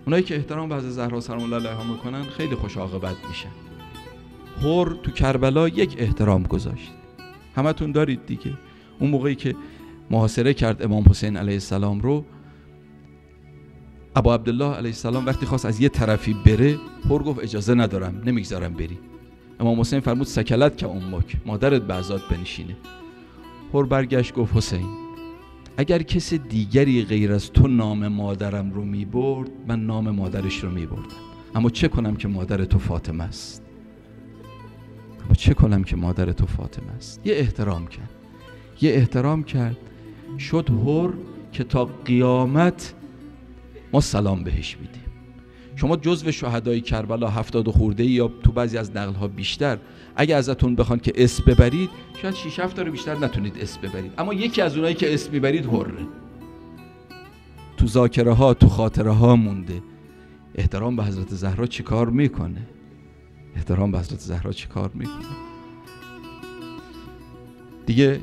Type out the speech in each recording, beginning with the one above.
اونایی که احترام به حضرت زهرا سلام الله علیها میکنن خیلی خوش عاقبت میشن. حر تو کربلا یک احترام گذاشت، همتون دارید دیگه. اون موقعی که محاصره کرد امام حسین علیه السلام رو، ابا عبدالله علیه السلام وقتی خواست از یه طرفی بره، حر گفت اجازه ندارم، نمیگذارم بری. امام حسین فرمود سکلت که امک، مادرت به عزات بنشینه. حر برگشت گفت حسین اگر کس دیگری غیر از تو نام مادرم رو میبرد، من نام مادرش رو میبردم، اما چه کنم که مادر تو فاطمه است، یه احترام کرد شد حر که تا قیامت ما سلام بهش میدیم. شما جزو شهدای کربلا 70 خورده یا تو بعضی از نقل‌ها بیشتر، اگه ازتون بخوان که اسم ببرید شاید 6 7 تا رو بیشتر نتونید اسم ببرید، اما یکی از اونایی که اسم میبرید حره، تو ذاکره ها تو خاطره ها مونده. احترام به حضرت زهرا چی کار میکنه؟ دیگه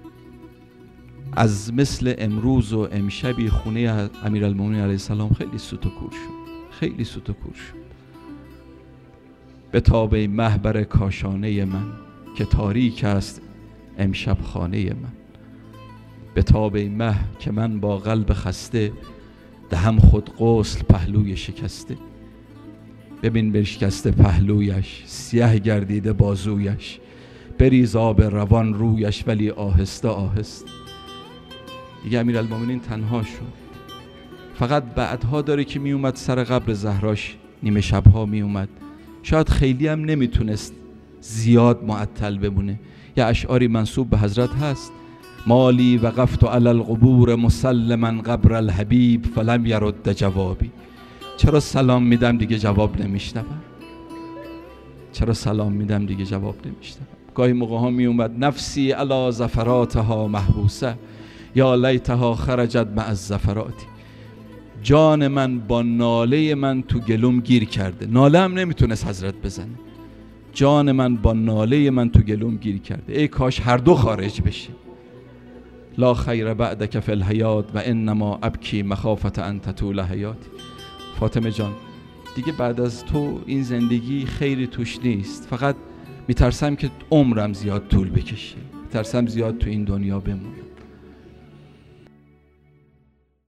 از مثل امروز و امشبی خونه امیرالمومنین علیه السلام خیلی سوت و کور شد. به تاب محبر کاشانه من که تاریک است امشب خانه من. به تاب مه که من با قلب خسته، دهم خود غسل پهلوی شکسته. ببین بشکسته پهلویش، سیاه گردیده بازویش، بریز آب روان رویش ولی آهسته آهسته. دیگه امیرالمومنین تنها شد. فقط بعدها داره که می اومد سر قبر زهراش، نیمه شبها می اومد، شاید خیلی هم نمیتونست زیاد معطل بمونه. یه اشعاری منسوب به حضرت هست: مالی وقفت علی القبور مسلما قبر الحبیب فلم یرد جوابی. چرا سلام میدم دیگه جواب نمیشنوم، گاهی موقع ها می اومد نفسی علی زفراتها محبوسه یا لیتها خرجت مع الزفراتی. جان من با ناله من تو گلوم گیر کرده. ناله هم نمیتونست حضرت بزنه. جان من با ناله من تو گلوم گیر کرده. ای کاش هر دو خارج بشه. لا خیر بعدک فی الحیات و انما ابکی مخافت ان تطول حیاتی. فاطمه جان دیگه بعد از تو این زندگی خیری توش نیست، فقط میترسم که عمرم زیاد طول بکشه، میترسم زیاد تو این دنیا بمونم.